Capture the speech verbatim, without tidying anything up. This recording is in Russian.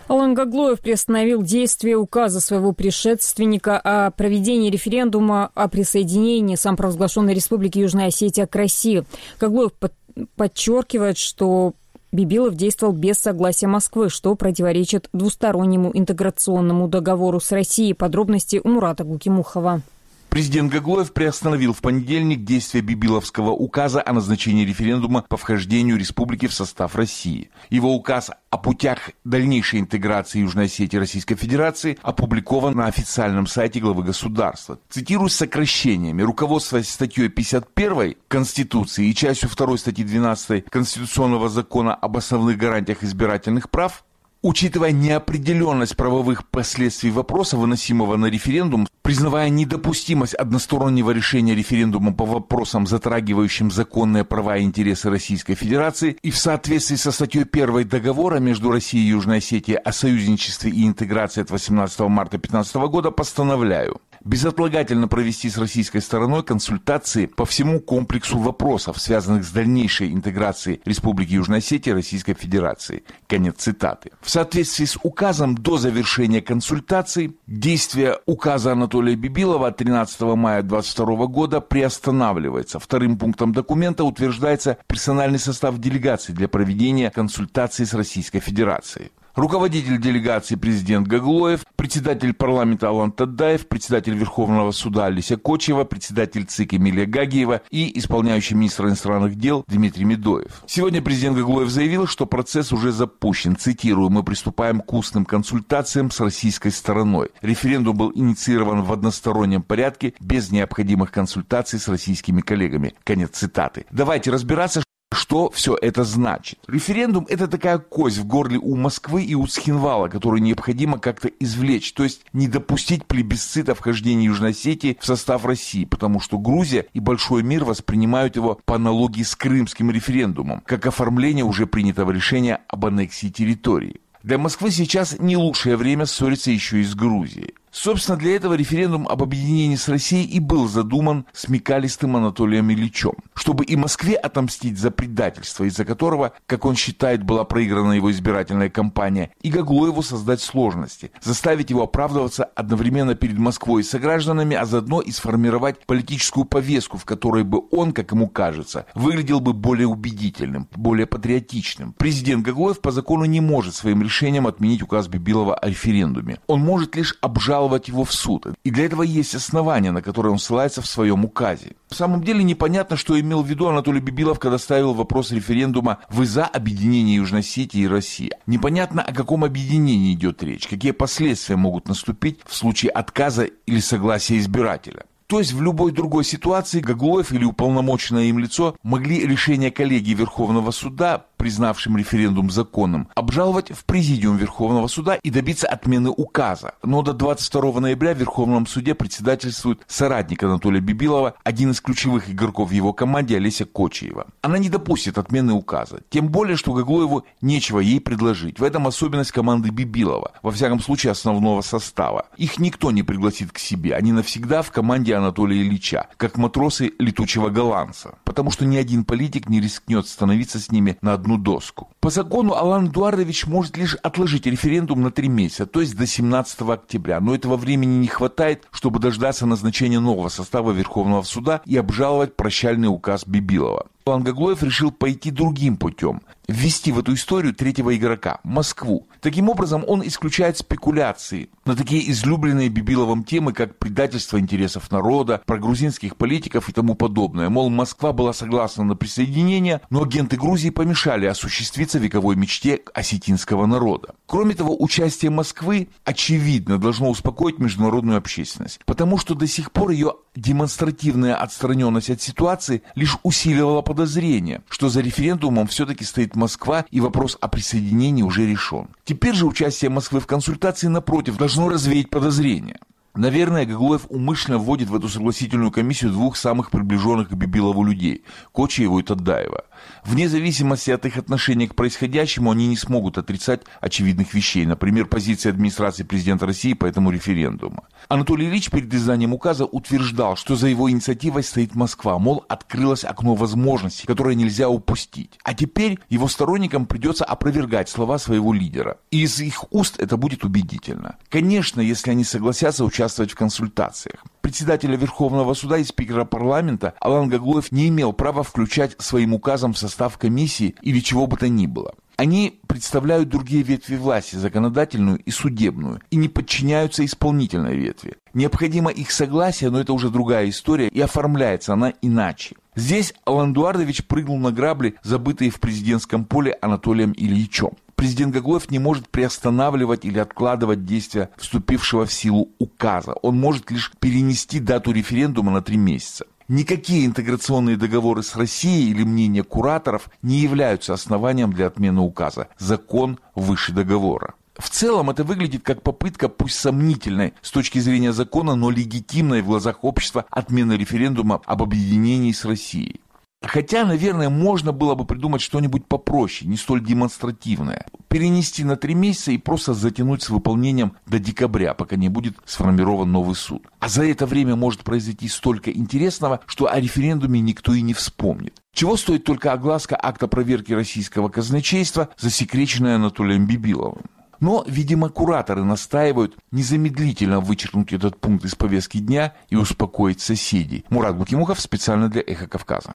Алан Гаглоев приостановил действие указа своего предшественника о проведении референдума о присоединении самопровозглашенной Республики Южная Осетия к России. Гаглоев под- подчеркивает, что Бибилов действовал без согласия Москвы, что противоречит двустороннему интеграционному договору с Россией. Подробности у Мурата Гукимухова. Президент Гаглоев приостановил в понедельник действие Бибиловского указа о назначении референдума по вхождению республики в состав России. Его указ о путях дальнейшей интеграции Южной Осетии и Российской Федерации опубликован на официальном сайте главы государства. Цитирую сокращениями: руководствуясь статьей пятьдесят первой Конституции и частью второй статьи двенадцатой Конституционного закона об основных гарантиях избирательных прав, учитывая неопределенность правовых последствий вопроса, выносимого на референдум, признавая недопустимость одностороннего решения референдума по вопросам, затрагивающим законные права и интересы Российской Федерации, и в соответствии со статьей первой договора между Россией и Южной Осетией о союзничестве и интеграции от восемнадцатого марта две тысячи пятнадцатого года постановляю безотлагательно провести с российской стороной консультации по всему комплексу вопросов, связанных с дальнейшей интеграцией Республики Южная Осетия и Российской Федерации. Конец цитаты. В соответствии с указом до завершения консультаций действие указа Анатолия Бибилова от тринадцатого мая две тысячи двадцать второго года приостанавливается. Вторым пунктом документа утверждается персональный состав делегации для проведения консультаций с Российской Федерацией. Руководитель делегации президент Гаглоев, председатель парламента Алан Тадаев, председатель Верховного суда Олеся Кочева, председатель ЦИК Эмилия Гагиева и исполняющий министр иностранных дел Дмитрий Медоев. Сегодня президент Гаглоев заявил, что процесс уже запущен. Цитирую: «Мы приступаем к устным консультациям с российской стороной. Референдум был инициирован в одностороннем порядке, без необходимых консультаций с российскими коллегами». Конец цитаты. Давайте разбираться, что все это значит. Референдум – это такая кость в горле у Москвы и у Цхинвала, которую необходимо как-то извлечь, то есть не допустить плебисцита вхождения Южной Осетии в состав России, потому что Грузия и большой мир воспринимают его по аналогии с крымским референдумом, как оформление уже принятого решения об аннексии территории. Для Москвы сейчас не лучшее время ссориться еще и с Грузией. Собственно, для этого референдум об объединении с Россией и был задуман смекалистым Анатолием Ильичем, чтобы и Москве отомстить за предательство, из-за которого, как он считает, была проиграна его избирательная кампания, и Гаглоеву создать сложности, заставить его оправдываться одновременно перед Москвой и согражданами, а заодно и сформировать политическую повестку, в которой бы он, как ему кажется, выглядел бы более убедительным, более патриотичным. Президент Гаглоев по закону не может своим решением отменить указ Бибилова о референдуме. Он может лишь обжаловать его в суд. И для этого есть основания, на которые он ссылается в своем указе. В самом деле непонятно, что имел в виду Анатолий Бибилов, когда ставил вопрос референдума «Вы за объединение Южной Осетии и России?». Непонятно, о каком объединении идет речь, какие последствия могут наступить в случае отказа или согласия избирателя. То есть в любой другой ситуации Гаглоев или уполномоченное им лицо могли решение коллегии Верховного суда, признавшим референдум законным, обжаловать в Президиум Верховного суда и добиться отмены указа. Но до двадцать второго ноября в Верховном суде председательствует соратник Анатолия Бибилова, один из ключевых игроков в его команде Олеся Кочева. Она не допустит отмены указа. Тем более, что Гаглоеву нечего ей предложить. В этом особенность команды Бибилова, во всяком случае основного состава. Их никто не пригласит к себе. Они навсегда в команде Анатолия Ильича, как матросы летучего голландца. Потому что ни один политик не рискнет становиться с ними на одну доску. По закону Алан Эдуардович может лишь отложить референдум на три месяца, то есть до семнадцатого октября. Но этого времени не хватает, чтобы дождаться назначения нового состава Верховного суда и обжаловать прощальный указ Бибилова. Алан Гаглоев решил пойти другим путем. Ввести в эту историю третьего игрока – Москву. Таким образом, он исключает спекуляции на такие излюбленные Бибиловым темы, как предательство интересов народа, про грузинских политиков и тому подобное. Мол, Москва была согласна на присоединение, но агенты Грузии помешали осуществиться вековой мечте осетинского народа. Кроме того, участие Москвы, очевидно, должно успокоить международную общественность, потому что до сих пор ее демонстративная отстраненность от ситуации лишь усиливала подозрение, что за референдумом все-таки стоит Москва и вопрос о присоединении уже решен. Теперь же участие Москвы в консультации, напротив, должно развеять подозрения. Наверное, Гаглоев умышленно вводит в эту согласительную комиссию двух самых приближенных к Бибилову людей – Кочиеву и Тадаева. Вне зависимости от их отношения к происходящему, они не смогут отрицать очевидных вещей, например, позиции администрации президента России по этому референдуму. Анатолий Ильич перед изданием указа утверждал, что за его инициативой стоит Москва, мол, открылось окно возможностей, которое нельзя упустить. А теперь его сторонникам придется опровергать слова своего лидера. И из их уст это будет убедительно. Конечно, если они согласятся участвовать в консультациях. Председателя Верховного суда и спикера парламента Алан Гаглоев не имел права включать своим указом в состав комиссии или чего бы то ни было. Они представляют другие ветви власти, законодательную и судебную, и не подчиняются исполнительной ветви. Необходимо их согласие, но это уже другая история, и оформляется она иначе. Здесь Алан Эдуардович прыгнул на грабли, забытые в президентском поле Анатолием Ильичем. Президент Гаглоев не может приостанавливать или откладывать действия вступившего в силу указа. Он может лишь перенести дату референдума на три месяца. Никакие интеграционные договоры с Россией или мнения кураторов не являются основанием для отмены указа. Закон выше договора. В целом это выглядит как попытка, пусть сомнительной с точки зрения закона, но легитимной в глазах общества отмены референдума об объединении с Россией. Хотя, наверное, можно было бы придумать что-нибудь попроще, не столь демонстративное. Перенести на три месяца и просто затянуть с выполнением до декабря, пока не будет сформирован новый суд. А за это время может произойти столько интересного, что о референдуме никто и не вспомнит. Чего стоит только огласка акта проверки российского казначейства, засекреченная Анатолием Бибиловым. Но, видимо, кураторы настаивают незамедлительно вычеркнуть этот пункт из повестки дня и успокоить соседей. Мурат Букимухов специально для «Эхо Кавказа».